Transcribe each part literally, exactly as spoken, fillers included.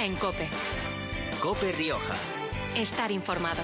Rioja en COPE. COPE Rioja. Estar informado.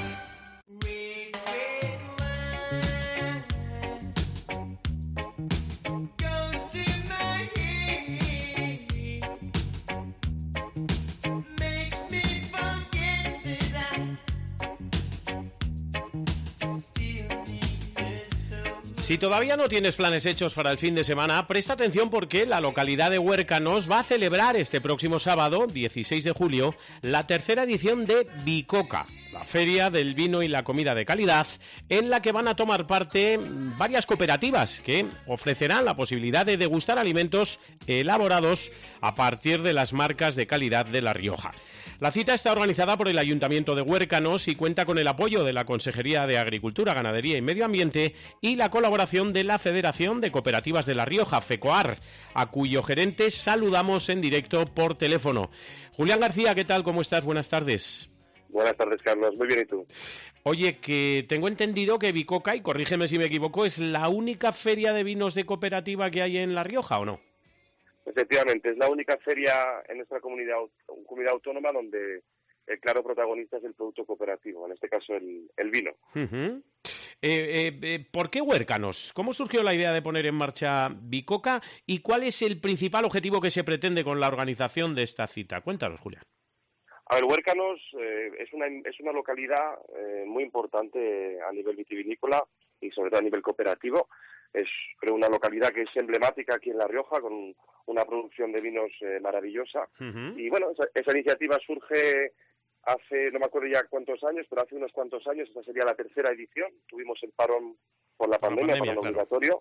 Si todavía no tienes planes hechos para el fin de semana, presta atención porque la localidad de Huércanos va a celebrar este próximo sábado, dieciséis de julio, la tercera edición de Bicoca, la feria del vino y la comida de calidad, en la que van a tomar parte varias cooperativas que ofrecerán la posibilidad de degustar alimentos elaborados a partir de las marcas de calidad de La Rioja. La cita está organizada por el Ayuntamiento de Huércanos y cuenta con el apoyo de la Consejería de Agricultura, Ganadería y Medio Ambiente y la colaboración de la Federación de Cooperativas de La Rioja, FECOAR, a cuyo gerente saludamos en directo por teléfono. Julián García, ¿qué tal? ¿Cómo estás? Buenas tardes. Buenas tardes, Carlos. Muy bien, ¿y tú? Oye, que tengo entendido que Bicoca, y corrígeme si me equivoco, es la única feria de vinos de cooperativa que hay en La Rioja, ¿o no? Efectivamente, es la única feria en nuestra comunidad, comunidad autónoma donde el claro protagonista es el producto cooperativo, en este caso el, el vino. Uh-huh. eh, eh, eh, ¿Por qué Huércanos? ¿Cómo surgió la idea de poner en marcha Bicoca y cuál es el principal objetivo que se pretende con la organización de esta cita? Cuéntanos, Julián. A ver, Huércanos eh, es una es una localidad eh, muy importante a nivel vitivinícola y sobre todo a nivel cooperativo. Es, creo, una localidad que es emblemática aquí en La Rioja, con una producción de vinos eh, maravillosa. Uh-huh. Y bueno, esa, esa iniciativa surge hace, no me acuerdo ya cuántos años, pero hace unos cuantos años. Esta sería la tercera edición. Tuvimos el parón por la pandemia, la pandemia parón claro. obligatorio.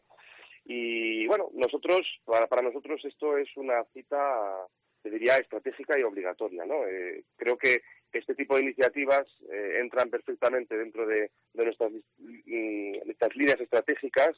Y bueno, nosotros, para, para nosotros esto es una cita, te diría, estratégica y obligatoria, ¿no? Eh, creo que este tipo de iniciativas eh, entran perfectamente dentro de, de nuestras, mm, nuestras líneas estratégicas,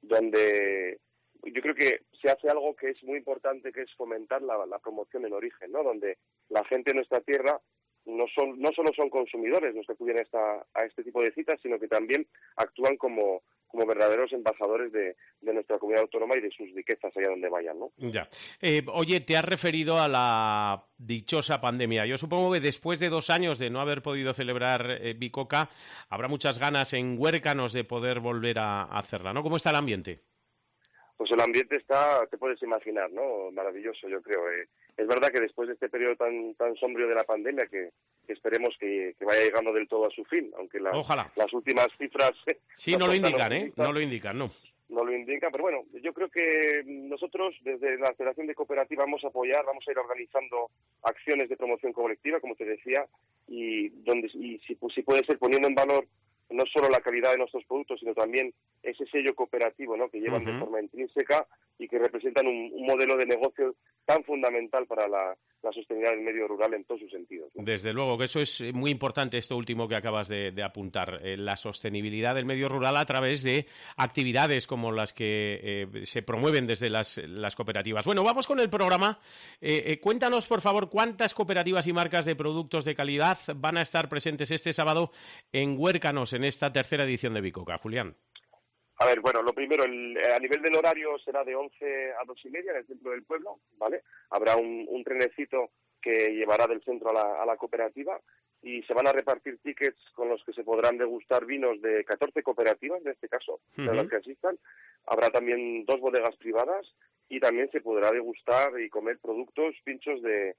donde yo creo que se hace algo que es muy importante, que es fomentar la, la promoción en origen, ¿no? Donde la gente de nuestra tierra no son no solo son consumidores los que acuden a, esta, a este tipo de citas, sino que también actúan como como verdaderos embajadores de, de nuestra comunidad autónoma y de sus riquezas allá donde vayan, ¿no? Ya. Eh, oye, te has referido a la dichosa pandemia. Yo supongo que después de dos años de no haber podido celebrar eh, Bicoca, habrá muchas ganas en Huércanos de poder volver a, a hacerla, ¿no? ¿Cómo está el ambiente? Pues el ambiente está, te puedes imaginar, ¿no? Maravilloso, yo creo. Eh. Es verdad que después de este periodo tan tan sombrío de la pandemia, que, que esperemos que, que vaya llegando del todo a su fin, aunque la, Ojalá. las últimas cifras... Sí, no lo indican, ¿eh? No lo indican, no. No lo indican, pero bueno, yo creo que nosotros desde la Federación de Cooperativas vamos a apoyar, vamos a ir organizando acciones de promoción colectiva, como te decía, y donde y si, si puede ser poniendo en valor no solo la calidad de nuestros productos, sino también ese sello cooperativo, ¿no? Que llevan uh-huh. de forma intrínseca y que representan un, un modelo de negocio tan fundamental para la, la sostenibilidad del medio rural en todos sus sentidos, ¿no? Desde luego, que eso es muy importante, esto último que acabas de, de apuntar, eh, la sostenibilidad del medio rural a través de actividades como las que eh, se promueven desde las, las cooperativas. Bueno, vamos con el programa. Eh, eh, cuéntanos, por favor, cuántas cooperativas y marcas de productos de calidad van a estar presentes este sábado en Huércanos en esta tercera edición de Bicoca. Julián. A ver, bueno, lo primero, el, a nivel del horario será de once a dos y media en el centro del pueblo, ¿vale? Habrá un, un trenecito que llevará del centro a la, a la cooperativa y se van a repartir tickets con los que se podrán degustar vinos de catorce cooperativas, en este caso, uh-huh. de las que asistan. Habrá también dos bodegas privadas y también se podrá degustar y comer productos, pinchos de,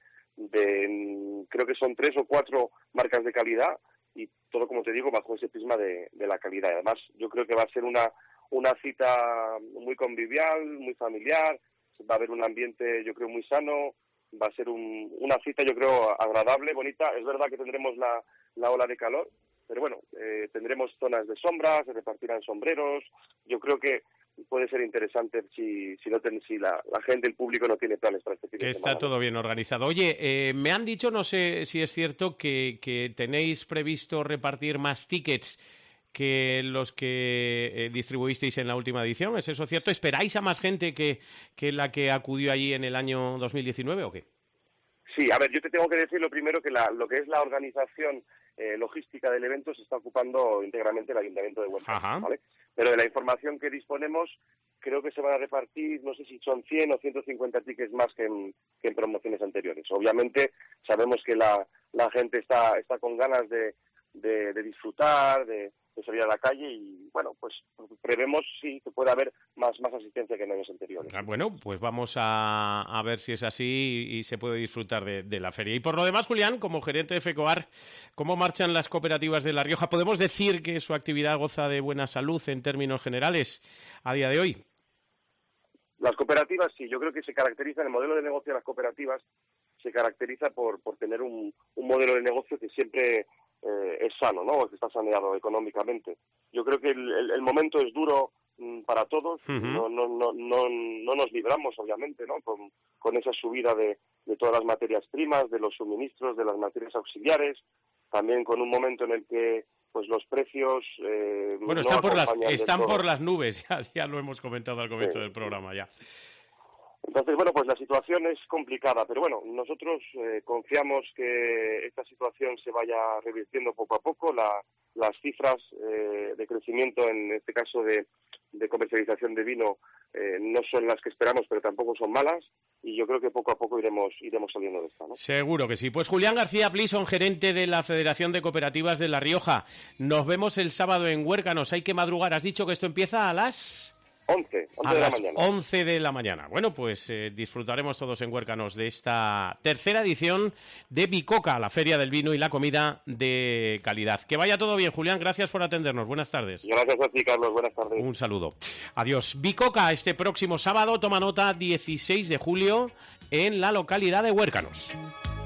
de creo que son tres o cuatro marcas de calidad, y todo, como te digo, bajo ese prisma de, de la calidad. Además, yo creo que va a ser una una cita muy convivial, muy familiar, va a haber un ambiente, yo creo, muy sano, va a ser un, una cita, yo creo, agradable, bonita. Es verdad que tendremos la, la ola de calor, pero bueno, eh, tendremos zonas de sombra, se repartirán sombreros. Yo creo que puede ser interesante si si no ten, si la, la gente, el público no tiene planes para este fin que de semana. Está todo bien organizado. Oye, eh, me han dicho, no sé si es cierto, que, que tenéis previsto repartir más tickets que los que eh, distribuisteis en la última edición. ¿Es eso cierto? ¿Esperáis a más gente que, que la que acudió allí en el año dos mil diecinueve o qué? Sí, a ver, yo te tengo que decir lo primero que la, lo que es la organización eh, logística del evento se está ocupando íntegramente el Ayuntamiento de Huércanos, ¿vale? Pero de la información que disponemos, creo que se van a repartir, no sé si son cien o ciento cincuenta tickets más que en, que en promociones anteriores. Obviamente sabemos que la, la gente está, está con ganas de, de, de disfrutar, de, de salir a la calle y, bueno, pues prevemos sí que puede haber más, más asistencia que en años anteriores. Ah, bueno, pues vamos a, a ver si es así y, y se puede disfrutar de, de la feria. Y por lo demás, Julián, como gerente de FECOAR, ¿cómo marchan las cooperativas de La Rioja? ¿Podemos decir que su actividad goza de buena salud en términos generales a día de hoy? Las cooperativas, sí, yo creo que se caracterizan, el modelo de negocio de las cooperativas se caracteriza por, por tener un, un modelo de negocio que siempre eh, es sano, ¿no? Que está saneado económicamente. Yo creo que el, el, el momento es duro mm, para todos, uh-huh. no, no, no, no, no nos libramos, obviamente, ¿no? Con, con esa subida de, de todas las materias primas, de los suministros, de las materias auxiliares, también con un momento en el que pues los precios eh, bueno no están por las están todo. por las nubes, ya, ya lo hemos comentado al comienzo sí. del programa ya. Entonces, bueno, pues la situación es complicada, pero bueno, nosotros eh, confiamos que esta situación se vaya revirtiendo poco a poco. La, las cifras eh, de crecimiento, en este caso de, de comercialización de vino, eh, no son las que esperamos, pero tampoco son malas. Y yo creo que poco a poco iremos iremos saliendo de esta, ¿no? Seguro que sí. Pues Julián García Plison, gerente de la Federación de Cooperativas de La Rioja. Nos vemos el sábado en Huércanos. Hay que madrugar. Has dicho que esto empieza a las... once, once de la mañana. once de la mañana. Bueno, pues eh, disfrutaremos todos en Huércanos de esta tercera edición de Bicoca, la Feria del Vino y la Comida de Calidad. Que vaya todo bien, Julián. Gracias por atendernos. Buenas tardes. Gracias a ti, Carlos. Buenas tardes. Un saludo. Adiós. Bicoca este próximo sábado, toma nota, dieciséis de julio, en la localidad de Huércanos.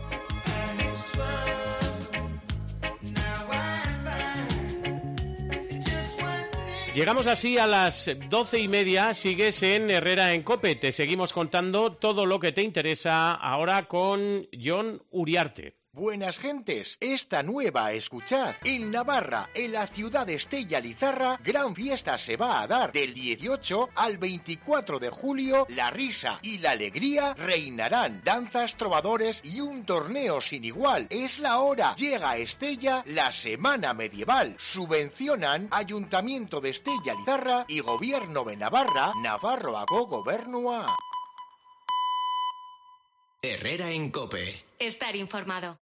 Llegamos así a las doce y media, sigues en Herrera en COPE, te seguimos contando todo lo que te interesa ahora con Jon Uriarte. Buenas gentes, esta nueva escuchad. En Navarra, en la ciudad de Estella Lizarra, gran fiesta se va a dar. Del dieciocho al veinticuatro de julio, la risa y la alegría reinarán. Danzas, trovadores y un torneo sin igual. Es la hora. Llega a Estella la Semana Medieval. Subvencionan Ayuntamiento de Estella Lizarra y Gobierno de Navarra, Nafarroako Gobernua. Herrera en COPE. Estar informado.